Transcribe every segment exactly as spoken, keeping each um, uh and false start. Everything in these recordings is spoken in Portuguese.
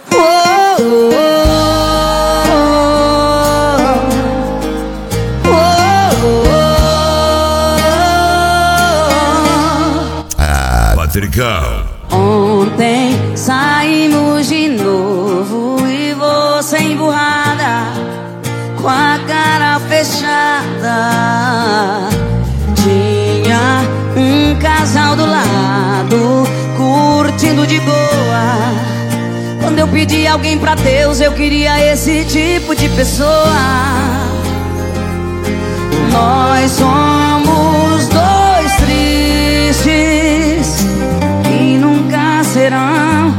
Oh, oh, oh, oh. Ah, Patricão. Ontem saímos de novo e você emburrada, com a cara fechada. Tinha um casal do lado, curtindo de boa. Quando eu pedi alguém pra Deus, eu queria esse tipo de pessoa. Nós somos dois tristes que nunca serão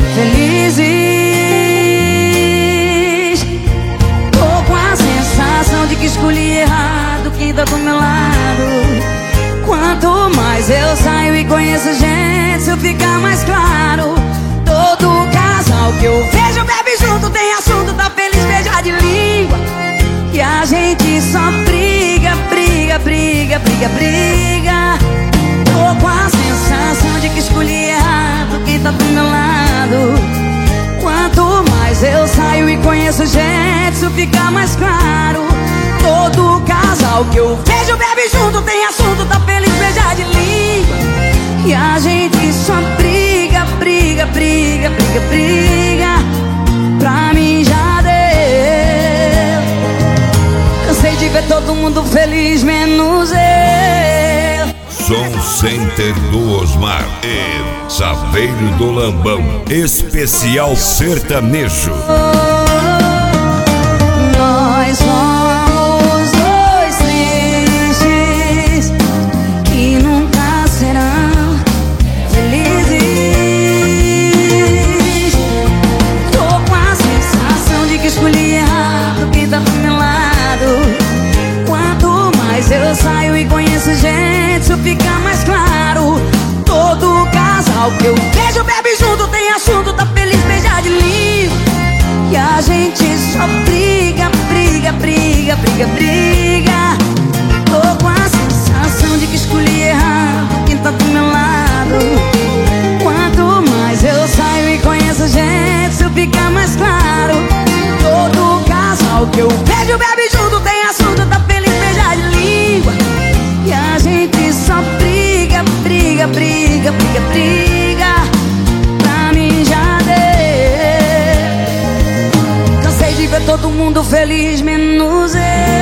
felizes. Tô com a sensação de que escolhi errado quem tá do meu lado. Quanto mais eu saio e conheço gente, isso fica mais claro. Todo casal que eu vejo bebe junto, tem assunto, tá feliz, beija de língua. E a gente só briga, briga, briga, briga, briga. Tô com a sensação de que escolhi errado quem tá do meu lado. Quanto mais eu saio e conheço gente, isso fica mais claro. Todo casal que eu vejo bebe junto, tem assunto, tá feliz, beija de língua. E a gente só briga, briga, briga, briga, briga. Pra mim já deu. Cansei de ver todo mundo feliz, menos eu. Som Center do Osmar e Saveiro do Lambão, especial sertanejo. Nós somos dois tristes que nunca serão felizes. Tô com a sensação de que escolhi errado quem tá do meu lado. Quanto mais eu saio e conheço gente, isso fica mais claro. Todo casal que eu vejo bebe junto, tem assunto, tá feliz, beija de língua. E a gente só briga, briga, briga, briga, briga. Tô com a sensação de que escolhi errado quem tá do meu lado. Quanto mais eu saio e conheço gente, isso fica mais claro. Todo casal que eu vejo bebe junto, tem assunto, tá feliz, beija de língua. E a gente só briga, briga, briga, briga, briga. Pra mim já deu. Cansei de ver todo mundo feliz, menos eu.